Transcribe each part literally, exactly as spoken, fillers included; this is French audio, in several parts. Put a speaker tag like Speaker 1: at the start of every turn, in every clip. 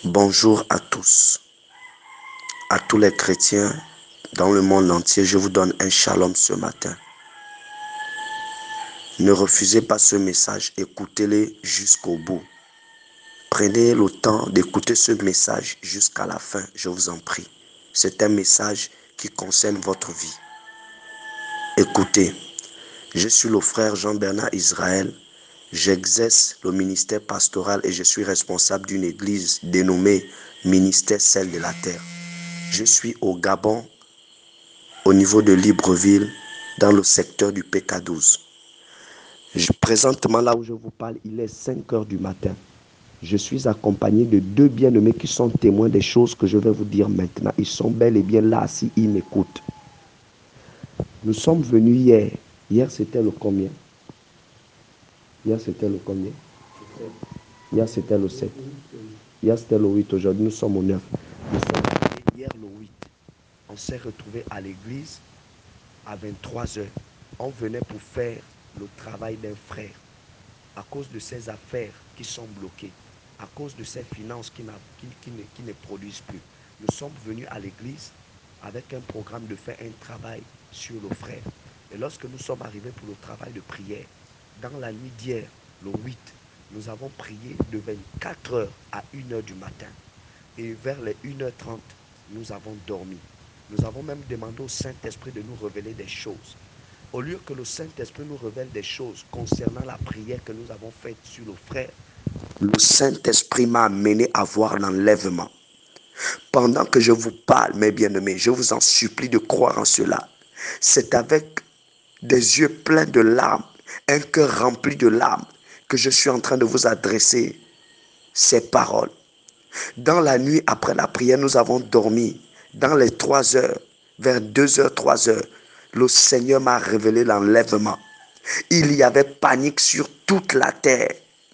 Speaker 1: Bonjour à tous, à tous les chrétiens dans le monde entier, je vous donne un shalom ce matin. Ne refusez pas ce message, écoutez-le jusqu'au bout. Prenez le temps d'écouter ce message jusqu'à la fin, je vous en prie. C'est un message qui concerne votre vie. Écoutez, je suis le frère Jean-Bernard Israël. J'exerce le ministère pastoral et je suis responsable d'une église dénommée Ministère Sel de la Terre. Je suis au Gabon, au niveau de Libreville, dans le secteur du P K douze. Je, présentement, là où je vous parle, il est cinq heures du matin. Je suis accompagné de deux bien-aimés qui sont témoins des choses que je vais vous dire maintenant. Ils sont bel et bien là, si ils m'écoutent. Nous sommes venus hier. Hier, c'était le combien? Hier, c'était le combien? Hier, c'était le sept. Hier, c'était le huit. Aujourd'hui, nous sommes au neuf. Nous sommes arrivés hier le huit. On s'est retrouvés à l'église à vingt-trois heures. On venait pour faire le travail d'un frère. À cause de ses affaires qui sont bloquées, à cause de ses finances qui, qui, qui, ne, qui ne produisent plus. Nous sommes venus à l'église avec un programme de faire un travail sur le frère. Et lorsque nous sommes arrivés pour le travail de prière, dans la nuit d'hier, le huit, nous avons prié de vingt-quatre heures à une heure du matin. Et vers les une heure trente, nous avons dormi. Nous avons même demandé au Saint-Esprit de nous révéler des choses. Au lieu que le Saint-Esprit nous révèle des choses concernant la prière que nous avons faite sur le frère, le Saint-Esprit m'a amené à voir l'enlèvement. Pendant que je vous parle, mes bien-aimés, je vous en supplie de croire en cela. C'est avec des yeux pleins de larmes, un cœur rempli de larmes, que je suis en train de vous adresser ces paroles. Dans la nuit après la prière, nous avons dormi. Dans les trois heures, vers deux heures, trois heures, le Seigneur m'a révélé l'enlèvement. Il y avait panique sur toute la terre.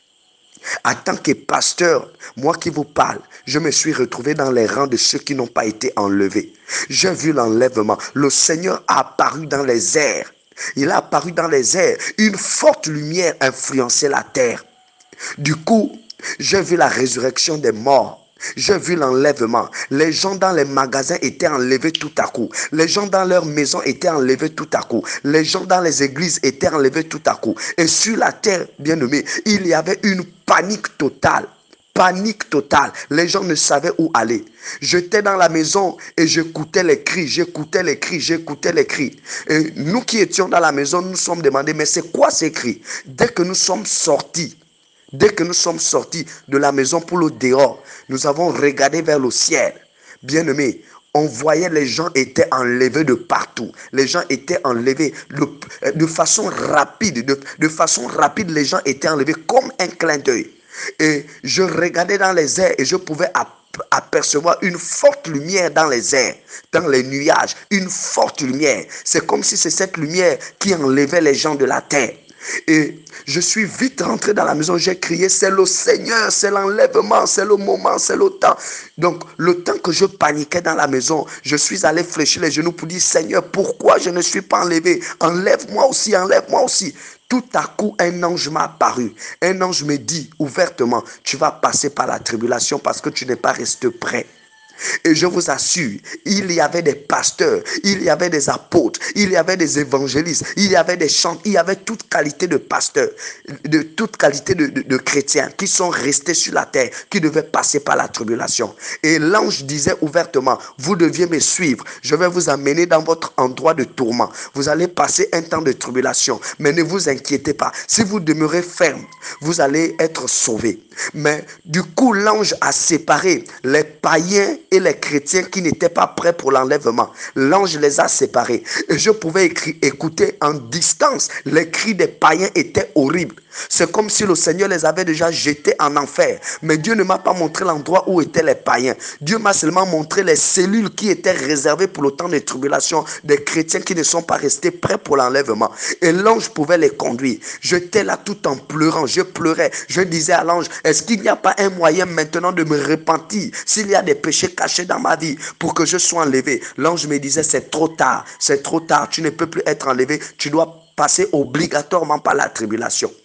Speaker 1: En tant que pasteur, moi qui vous parle, je me suis retrouvé dans les rangs de ceux qui n'ont pas été enlevés. J'ai vu l'enlèvement. Le Seigneur a apparu dans les airs. Il a apparu dans les airs. Une forte lumière influençait la terre. Du coup, j'ai vu la résurrection des morts. J'ai vu l'enlèvement. Les gens dans les magasins étaient enlevés tout à coup. Les gens dans leurs maisons étaient enlevés tout à coup. Les gens dans les églises étaient enlevés tout à coup. Et sur la terre, bien-aimé, il y avait une panique totale. Panique totale. Les gens ne savaient où aller. J'étais dans la maison et j'écoutais les cris, j'écoutais les cris, j'écoutais les cris. Et nous qui étions dans la maison, nous nous sommes demandé, mais c'est quoi ces cris? Dès que nous sommes sortis, Dès que nous sommes sortis de la maison pour le dehors, nous avons regardé vers le ciel. Bien-aimés, on voyait les gens étaient enlevés de partout. Les gens étaient enlevés de, de façon rapide. De, de façon rapide, les gens étaient enlevés comme un clin d'œil. Et je regardais dans les airs et je pouvais apercevoir une forte lumière dans les airs, dans les nuages. Une forte lumière. C'est comme si c'est cette lumière qui enlevait les gens de la terre. Et je suis vite rentré dans la maison, j'ai crié, c'est le Seigneur, c'est l'enlèvement, c'est le moment, c'est le temps. Donc, le temps que je paniquais dans la maison, je suis allé fléchir les genoux pour dire, Seigneur, pourquoi je ne suis pas enlevé? Enlève-moi aussi, enlève-moi aussi. Tout à coup, un ange m'a apparu. Un ange me dit ouvertement, tu vas passer par la tribulation parce que tu n'es pas resté prêt. Et je vous assure, il y avait des pasteurs, il y avait des apôtres, il y avait des évangélistes, il y avait des chanteurs, il y avait toute qualité de pasteurs, de toute qualité de, de, de chrétiens qui sont restés sur la terre, qui devaient passer par la tribulation. Et l'ange disait ouvertement, vous deviez me suivre, je vais vous amener dans votre endroit de tourment. Vous allez passer un temps de tribulation, mais ne vous inquiétez pas. Si vous demeurez ferme, vous allez être sauvés. Mais du coup, l'ange a séparé les païens et les chrétiens qui n'étaient pas prêts pour l'enlèvement. L'ange les a séparés. Et je pouvais écrit, écouter en distance. Les cris des païens étaient horribles. C'est comme si le Seigneur les avait déjà jetés en enfer. Mais Dieu ne m'a pas montré l'endroit où étaient les païens. Dieu m'a seulement montré les cellules qui étaient réservées pour le temps de tribulation des chrétiens qui ne sont pas restés prêts pour l'enlèvement. Et l'ange pouvait les conduire. J'étais là tout en pleurant. Je pleurais. Je disais à l'ange, est-ce qu'il n'y a pas un moyen maintenant de me repentir s'il y a des péchés cachés dans ma vie pour que je sois enlevé? L'ange me disait, c'est trop tard. C'est trop tard. Tu ne peux plus être enlevé. Tu dois passer obligatoirement par la tribulation.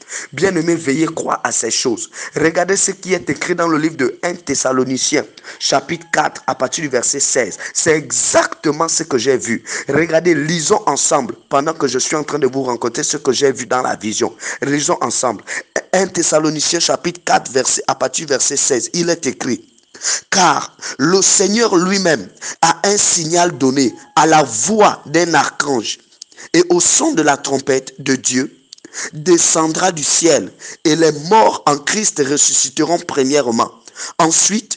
Speaker 1: Bien-aimés, veillez croire à ces choses. Regardez ce qui est écrit dans le livre de un Thessaloniciens, chapitre quatre, à partir du verset seize. C'est exactement ce que j'ai vu. Regardez, lisons ensemble, pendant que je suis en train de vous raconter ce que j'ai vu dans la vision. Lisons ensemble. un Thessaloniciens, chapitre quatre, verset, à partir du verset seize. Il est écrit: car le Seigneur lui-même a un signal donné à la voix d'un archange, et au son de la trompette de Dieu descendra du ciel, et les morts en Christ ressusciteront premièrement. Ensuite,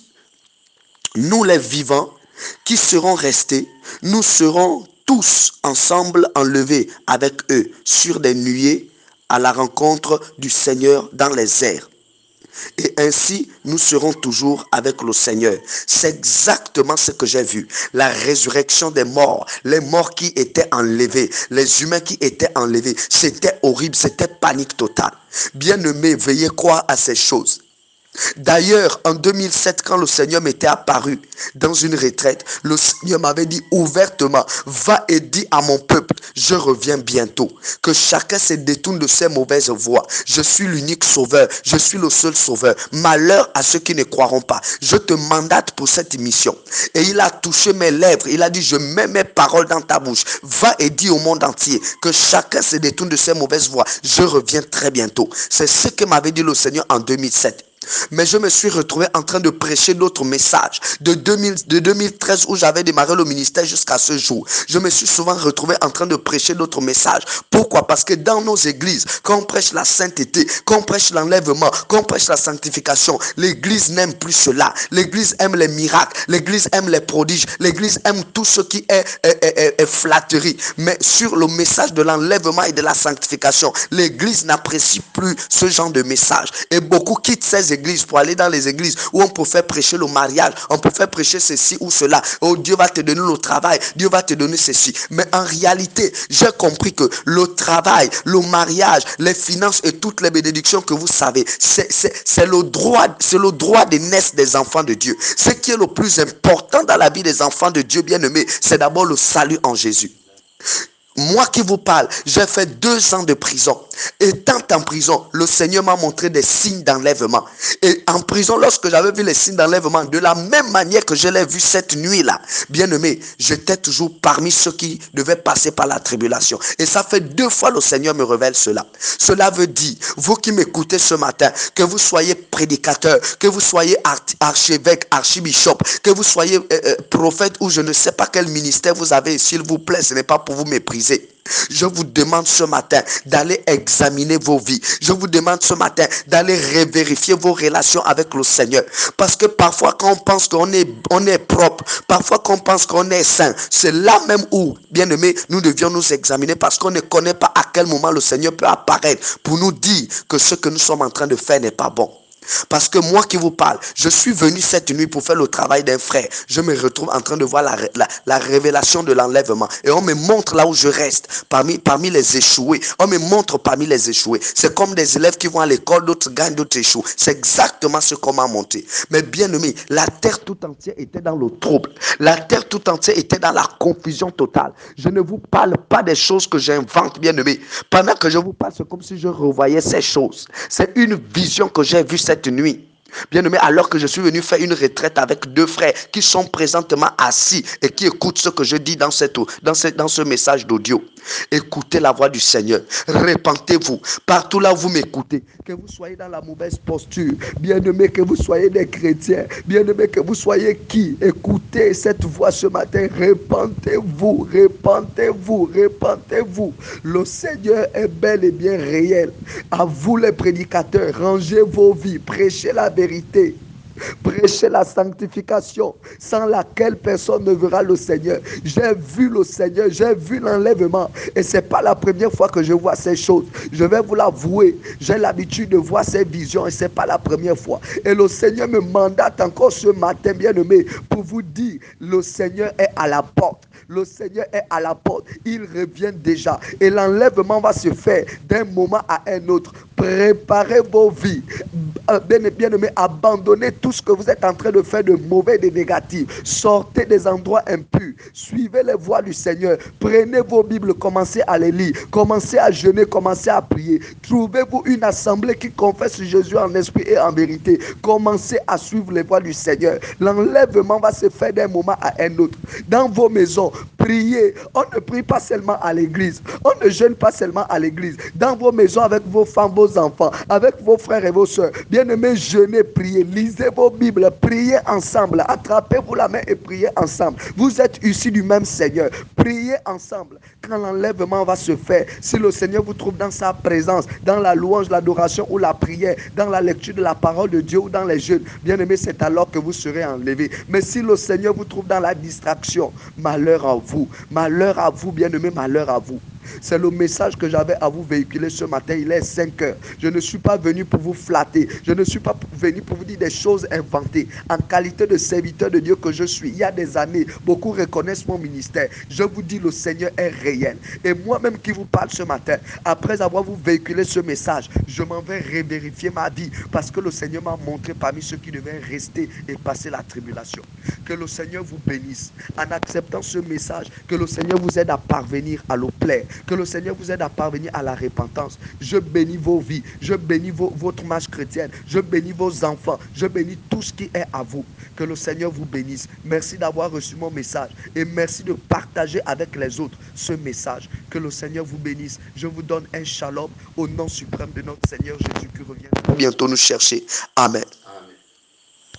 Speaker 1: nous les vivants qui serons restés, nous serons tous ensemble enlevés avec eux sur des nuées à la rencontre du Seigneur dans les airs. Et ainsi, nous serons toujours avec le Seigneur. C'est exactement ce que j'ai vu. La résurrection des morts. Les morts qui étaient enlevés. Les humains qui étaient enlevés. C'était horrible. C'était panique totale. Bien-aimés, veuillez croire à ces choses. D'ailleurs, en deux mille sept, quand le Seigneur m'était apparu dans une retraite, le Seigneur m'avait dit ouvertement: va et dis à mon peuple, je reviens bientôt. Que chacun se détourne de ses mauvaises voies. Je suis l'unique sauveur. Je suis le seul sauveur. Malheur à ceux qui ne croiront pas. Je te mandate pour cette mission. Et il a touché mes lèvres. Il a dit: je mets mes paroles dans ta bouche. Va et dis au monde entier que chacun se détourne de ses mauvaises voies. Je reviens très bientôt. C'est ce que m'avait dit le Seigneur en deux mille sept. Mais je me suis retrouvé en train de prêcher d'autres messages de, deux mille, de deux mille treize où j'avais démarré le ministère jusqu'à ce jour. Je me suis souvent retrouvé en train de prêcher d'autres messages. Pourquoi? Parce que dans nos églises, quand on prêche la sainteté, quand on prêche l'enlèvement, quand on prêche la sanctification, l'église n'aime plus cela. L'église aime les miracles, l'église aime les prodiges, l'église aime tout ce qui est, est, est, est, est flatterie. Mais sur le message de l'enlèvement et de la sanctification, l'église n'apprécie plus ce genre de message. Et beaucoup quittent ces églises pour aller dans les églises où on peut faire prêcher le mariage, on peut faire prêcher ceci ou cela. Oh, Dieu va te donner le travail, Dieu va te donner ceci. Mais en réalité, j'ai compris que le travail, le mariage, les finances et toutes les bénédictions que vous savez, c'est, c'est, c'est le droit, c'est le droit de naissance des enfants de Dieu. Ce qui est le plus important dans la vie des enfants de Dieu bien-aimés, c'est d'abord le salut en Jésus. Moi qui vous parle, j'ai fait deux ans de prison. Étant en prison, le Seigneur m'a montré des signes d'enlèvement. Et en prison, lorsque j'avais vu les signes d'enlèvement, de la même manière que je l'ai vu cette nuit-là, bien aimé, j'étais toujours parmi ceux qui devaient passer par la tribulation. Et ça fait deux fois le Seigneur me révèle cela. Cela veut dire, vous qui m'écoutez ce matin, que vous soyez prédicateur, que vous soyez archevêque, archibishop, que vous soyez euh, euh, prophète ou je ne sais pas quel ministère vous avez, s'il vous plaît, ce n'est pas pour vous mépriser. Je vous demande ce matin d'aller examiner vos vies. Je vous demande ce matin d'aller revérifier vos relations avec le Seigneur. Parce que parfois quand on pense qu'on est, on est propre, parfois qu'on pense qu'on est saint, c'est là même où, bien aimé, nous devions nous examiner parce qu'on ne connaît pas à quel moment le Seigneur peut apparaître pour nous dire que ce que nous sommes en train de faire n'est pas bon. Parce que moi qui vous parle, je suis venu cette nuit pour faire le travail d'un frère. Je me retrouve en train de voir la, la, la révélation de l'enlèvement. Et on me montre là où je reste, parmi, parmi les échoués. On me montre parmi les échoués. C'est comme des élèves qui vont à l'école, d'autres gagnent, d'autres échouent. C'est exactement ce qu'on m'a montré. Mais bien aimé, la terre tout entière était dans le trouble. La terre tout entière était dans la confusion totale. Je ne vous parle pas des choses que j'invente, bien aimé. Pendant que je vous parle, c'est comme si je revoyais ces choses. C'est une vision que j'ai vue cette nuit. Bien aimé, alors que je suis venu faire une retraite avec deux frères qui sont présentement assis et qui écoutent ce que je dis dans, cette, dans, ce, dans ce message d'audio. Écoutez la voix du Seigneur. Repentez-vous. Partout là où vous m'écoutez, que vous soyez dans la mauvaise posture, bien aimé, que vous soyez des chrétiens, bien aimé, que vous soyez qui, écoutez cette voix ce matin. Repentez-vous, repentez-vous, repentez-vous. Le Seigneur est bel et bien réel. À vous les prédicateurs, rangez vos vies, prêchez la vérité. Prêchez la sanctification sans laquelle personne ne verra le Seigneur. J'ai vu le Seigneur, j'ai vu l'enlèvement et ce n'est pas la première fois que je vois ces choses. Je vais vous l'avouer, j'ai l'habitude de voir ces visions et ce n'est pas la première fois. Et le Seigneur me mandate encore ce matin, bien aimé, pour vous dire, le Seigneur est à la porte.
Speaker 2: Le Seigneur est à la porte. Il revient déjà. Et l'enlèvement va se faire d'un moment à un autre. Préparez vos vies. Bien, bien aimé, abandonnez tout ce que vous êtes en train de faire de mauvais et de négatif. Sortez des endroits impurs. Suivez les voies du Seigneur. Prenez vos Bibles, commencez à les lire. Commencez à jeûner, commencez à prier. Trouvez-vous une assemblée qui confesse Jésus en esprit et en vérité. Commencez à suivre les voies du Seigneur. L'enlèvement va se faire d'un moment à un autre. Dans vos maisons, priez. On ne prie pas seulement à l'église. On ne jeûne pas seulement à l'église. Dans vos maisons, avec vos femmes, vos enfants, avec vos frères et vos soeurs. Bien-aimés, jeûnez, priez. Lisez vos Bibles, priez ensemble. Attrapez-vous la main et priez ensemble. Vous êtes issus du même Seigneur. Priez ensemble. Quand l'enlèvement va se faire, si le Seigneur vous trouve dans sa présence, dans la louange, l'adoration ou la prière, dans la lecture de la parole de Dieu ou dans les jeûnes, bien-aimés, c'est alors que vous serez enlevés. Mais si le Seigneur vous trouve dans la distraction, malheur à vous. Malheur à vous, bien-aimés, malheur à vous. C'est le message que j'avais à vous véhiculer ce matin. Il est cinq heures. Je ne suis pas venu pour vous flatter. Je ne suis pas venu pour vous dire des choses inventées. En qualité de serviteur de Dieu que je suis, il y a des années, beaucoup reconnaissent mon ministère. Je vous dis, le Seigneur est réel. Et moi-même qui vous parle ce matin, après avoir vous véhiculé ce message, je m'en vais revérifier ma vie parce que le Seigneur m'a montré parmi ceux qui devaient rester et passer la tribulation. Que le Seigneur vous bénisse. En acceptant ce message, que le Seigneur vous aide à parvenir à le plaire. Que le Seigneur vous aide à parvenir à la repentance. Je bénis vos vies. Je bénis vos, votre marche chrétienne. Je bénis vos enfants. Je bénis tout ce qui est à vous. Que le Seigneur vous bénisse. Merci d'avoir reçu mon message. Et merci de partager avec les autres ce message. Que le Seigneur vous bénisse. Je vous donne un shalom au nom suprême de notre Seigneur Jésus qui revient bientôt nous chercher. Amen.